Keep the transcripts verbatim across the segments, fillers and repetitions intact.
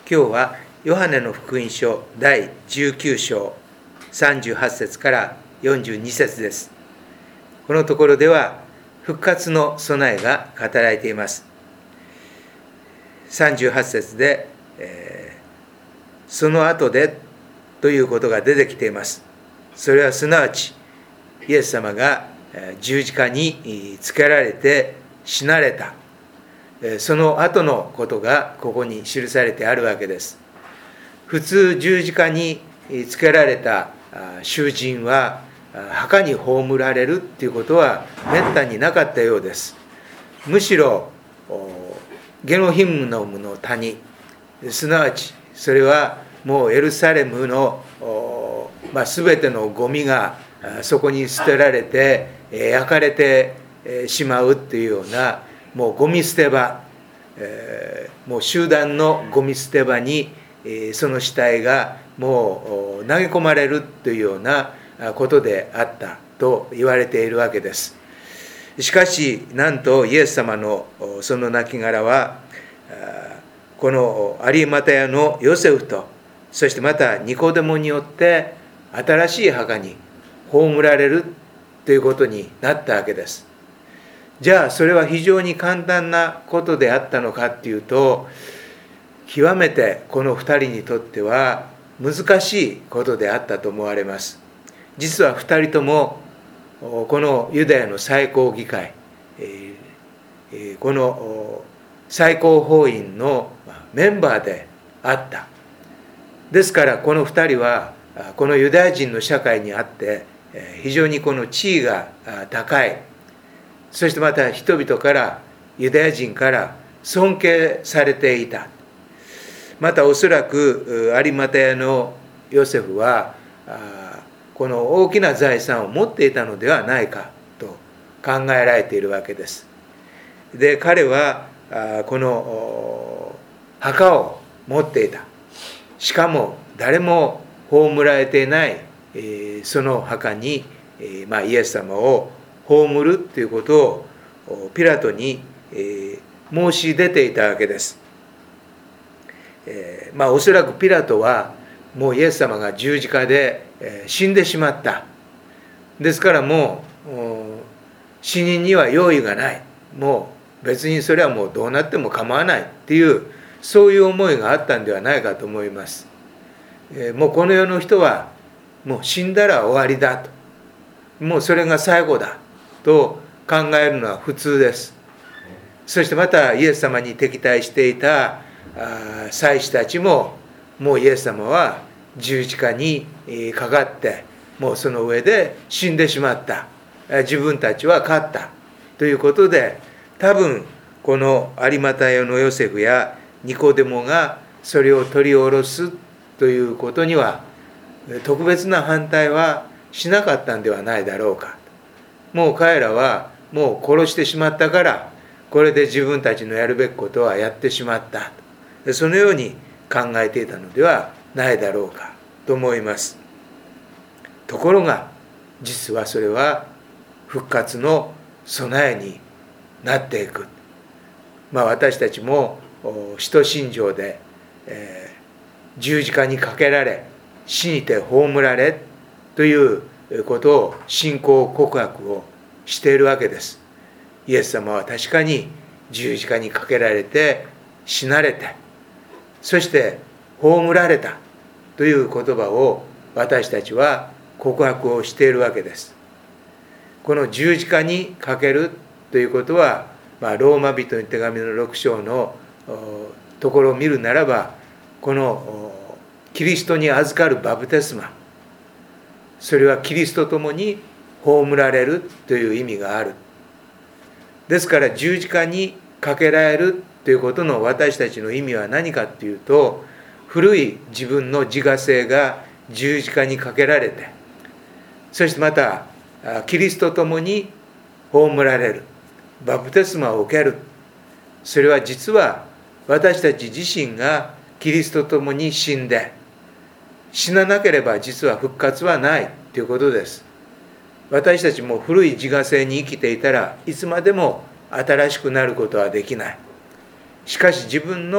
今日はヨハネの福音書だいじゅうきゅう章さんじゅうはち節からよんじゅうに節です。このところでは復活の備えが語られています。さんじゅうはち節で、えー、その後でということが出てきています。それはすなわちイエス様が十字架につけられて死なれた、その後のことがここに記されてあるわけです。普通十字架につけられた囚人は墓に葬られるということはめったになかったようです。むしろゲノヒムノムの谷、すなわちそれはもうエルサレムの、まあ、全てのゴミがそこに捨てられて焼かれてしまうというようなもうゴミ捨て場、えー、もう集団のゴミ捨て場に、えー、その死体がもう投げ込まれるというようなことであったと言われているわけです。しかしなんとイエス様のその亡骸はこの有馬田屋のヨセフとそしてまたニコデモによって新しい墓に葬られるということになったわけです。じゃあそれは非常に簡単なことであったのかっていうと、極めてこの二人にとっては難しいことであったと思われます。実は二人ともこのユダヤの最高議会、この最高法院のメンバーであった。ですからこの二人はこのユダヤ人の社会にあって非常にこの地位が高い、そしてまた人々からユダヤ人から尊敬されていた。またおそらく有馬田屋のヨセフはこの大きな財産を持っていたのではないかと考えられているわけです。で彼はこの墓を持っていた。しかも誰も葬られていないその墓に、まあ、イエス様を葬るということをピラトに申し出ていたわけです。まあおそらくピラトはもうイエス様が十字架で死んでしまった。ですからもう死人には用意がない。もう別にそれはもうどうなっても構わないっていうそういう思いがあったんではないかと思います。もうこの世の人はもう死んだら終わりだと、もうそれが最後だと考えるのは普通です。そしてまたイエス様に敵対していた祭司たちももうイエス様は十字架にかかってもうその上で死んでしまった、自分たちは勝ったということで、多分この有馬田屋のヨセフやニコデモがそれを取り下ろすということには特別な反対はしなかったんではないだろうか。もう彼らはもう殺してしまったからこれで自分たちのやるべきことはやってしまった、そのように考えていたのではないだろうかと思います。ところが実はそれは復活の備えになっていく。まあ私たちも使徒信条で、えー、十字架にかけられ死にて葬られということを信仰告白をしているわけです。イエス様は確かに十字架にかけられて死なれて、そして葬られたという言葉を私たちは告白をしているわけです。この十字架にかけるということは、まあ、ローマ人の手紙のろく章のところを見るならば、このキリストに預かるバプテスマ、それはキリストともに葬られるという意味がある。ですから十字架にかけられるということの私たちの意味は何かというと、古い自分の自我性が十字架にかけられて、そしてまたキリストともに葬られる、バプテスマを受ける。それは実は私たち自身がキリストともに死んで、死ななければ実は復活はないということです。私たちも古い自我性に生きていたらいつまでも新しくなることはできない。しかし自分の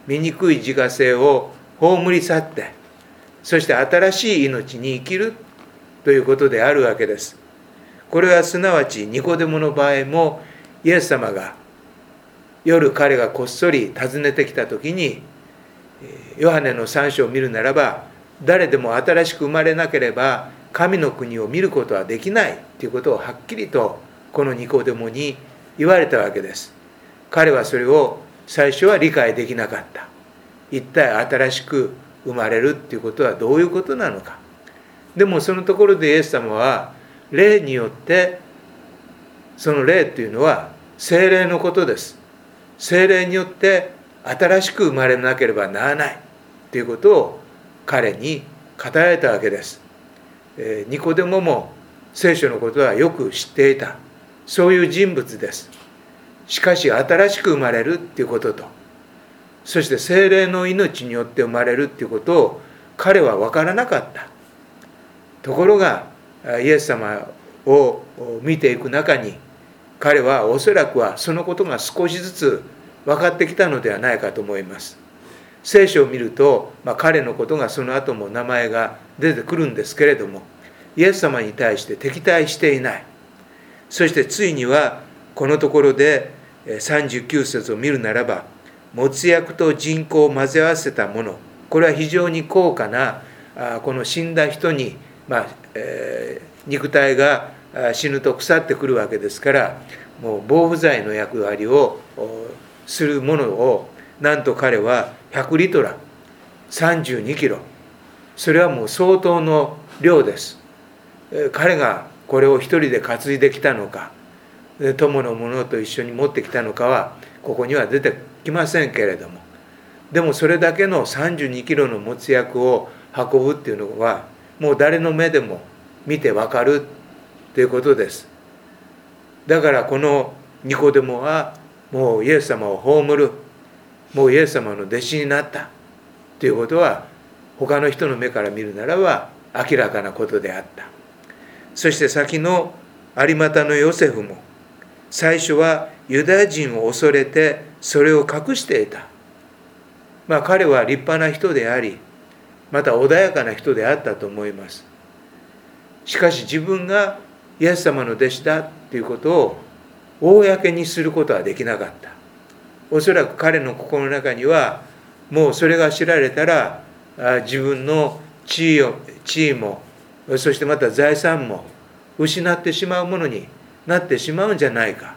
醜い自我性を葬り去って、そして新しい命に生きるということであるわけです。これはすなわちニコデモの場合も、イエス様が夜彼がこっそり訪ねてきた時に、ヨハネのさん章を見るならば、誰でも新しく生まれなければ神の国を見ることはできないということをはっきりとこのニコデモに言われたわけです。彼はそれを最初は理解できなかった。一体新しく生まれるっていうことはどういうことなのか。でもそのところでイエス様は霊によって、その霊というのは聖霊のことです。聖霊によって新しく生まれなければならないということを彼に語られたわけです。えー、ニコデモも聖書のことはよく知っていた、そういう人物です。しかし新しく生まれるということと、そして聖霊の命によって生まれるということを彼は分からなかった。ところがイエス様を見ていく中に、彼はおそらくはそのことが少しずつ分かってきたのではないかと思います。聖書を見ると、まあ、彼のことがその後も名前が出てくるんですけれども、イエス様に対して敵対していない。そしてついにはこのところでさんじゅうきゅう節を見るならば、没薬と人工を混ぜ合わせたもの、これは非常に高価な、この死んだ人に、まあえー、肉体が死ぬと腐ってくるわけですから、もう防腐剤の役割をするものを、なんと彼はひゃくリトラ、さんじゅうにキロ、それはもう相当の量です。彼がこれを一人で担いできたのか、友の者と一緒に持ってきたのかはここには出てきませんけれども、でもそれだけのさんじゅうにキロの没薬を運ぶっていうのは、もう誰の目でも見てわかるということです。だからこのニコデモはもうイエス様を葬る、もうイエス様の弟子になったということは、他の人の目から見るならば明らかなことであった。そして先の有股のヨセフも、最初はユダヤ人を恐れてそれを隠していた。まあ彼は立派な人であり、また穏やかな人であったと思います。しかし自分がイエス様の弟子だということを公にすることはできなかった。おそらく彼の心の中には、もうそれが知られたら自分の地位を、地位も、そしてまた財産も失ってしまうものになってしまうんじゃないか。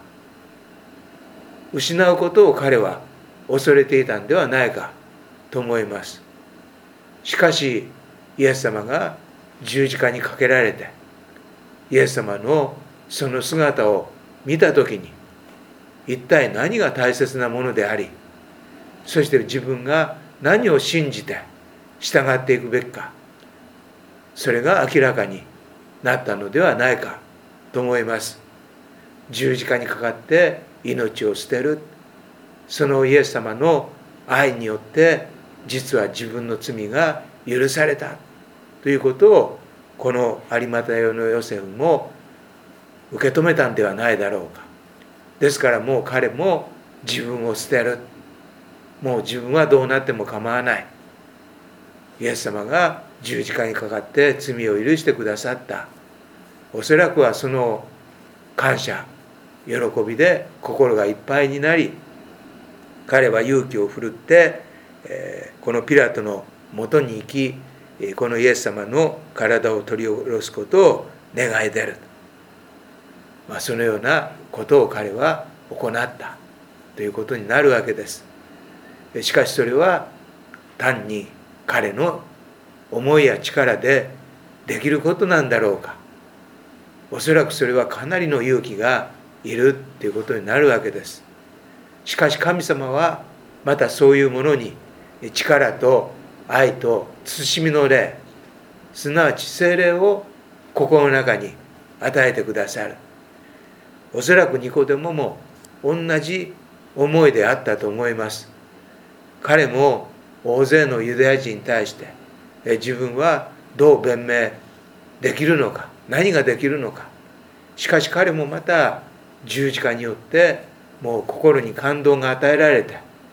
失うことを彼は恐れていたんではないかと思います。しかしイエス様が十字架にかけられて、イエス様のその姿を見たときに、一体何が大切なものであり、そして自分が何を信じて従っていくべきか、それが明らかになったのではないかと思います。十字架にかかって命を捨てる、そのイエス様の愛によって実は自分の罪が許されたということを、この有股屋のヨセフも受け止めたんではないだろうか。ですからもう彼も自分を捨てる、もう自分はどうなっても構わない、イエス様が十字架にかかって罪を許してくださった、おそらくはその感謝喜びで心がいっぱいになり、彼は勇気を振るって、えー、このピラトのもとに行き、このイエス様の体を取り下ろすことを願い出る、まあ、そのようなことを彼は行ったということになるわけです。しかしそれは単に彼の思いや力でできることなんだろうか。おそらくそれはかなりの勇気がいるということになるわけです。しかし神様はまたそういうものに力と愛と慎みの霊、すなわち聖霊を心の中に与えてくださる。おそらくニコデモも同じ思いであったと思います。彼も大勢のユダヤ人に対して自分はどう弁明できるのか、何ができるのか。しかし彼もまた十字架によってもう心に感動が与えられて、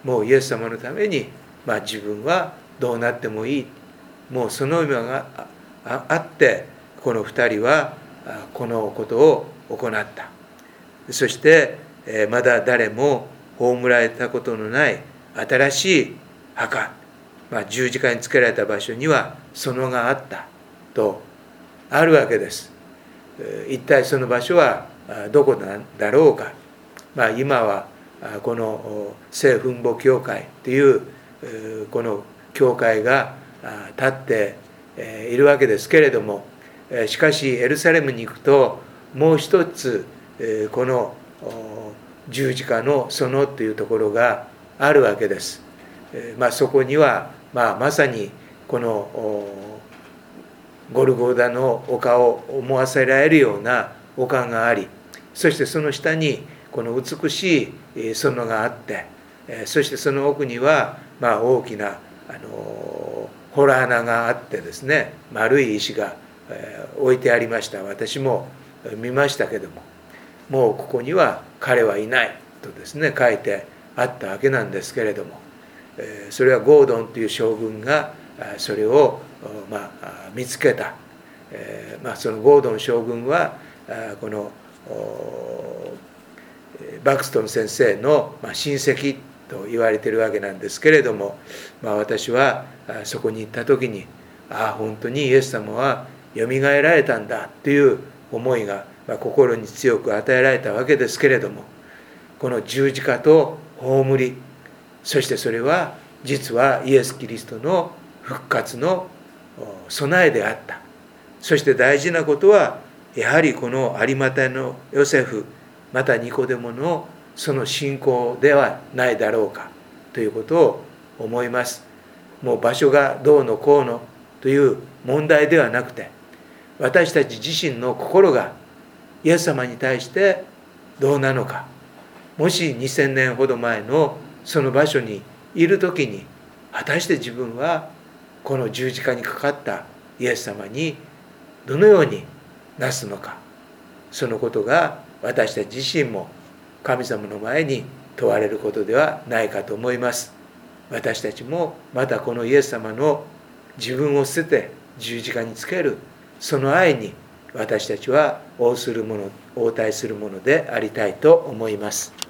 もうイエス様のために、まあ、自分はどうなってもいい、もうその今があってこの二人はこのことを行った。そしてまだ誰も葬られたことのない新しい墓、まあ、十字架につけられた場所には園があったとあるわけです。一体その場所はどこなんだろうか。まあ、今はこの聖墳墓教会というこの教会が立っているわけですけれども、しかしエルサレムに行くともう一つこの十字架の園というところがあるわけです。まあ、そこには、まあ、まさにこのゴルゴダの丘を思わせられるような丘があり、そしてその下にこの美しい園があって、そしてその奥にはまあ大きなあの洞穴があってですね、丸い石が置いてありました。私も見ましたけども、もうここには彼はいないとですね書いてあったわけなんですけれども、それはゴードンという将軍がそれをまあ見つけた。まあ、そのゴードン将軍はこのバクストン先生の親戚と言われているわけなんですけれども、まあ、私はそこに行った時に、ああ本当にイエス様はよみがえられたんだという思いが心に強く与えられたわけですけれども、この十字架と葬り、そしてそれは実はイエス・キリストの復活の備えであった。そして大事なことはやはりこの有馬太のヨセフ、またニコデモのその信仰ではないだろうかということを思います。もう場所がどうのこうのという問題ではなくて、私たち自身の心がイエス様に対してどうなのか。もしにせんねんほど前のその場所にいる時に、果たして自分はこの十字架にかかったイエス様にどのようになすのか。そのことが私たち自身も神様の前に問われることではないかと思います。私たちもまたこのイエス様の自分を捨てて十字架につけるその愛に私たちは応するもの、応対するものでありたいと思います。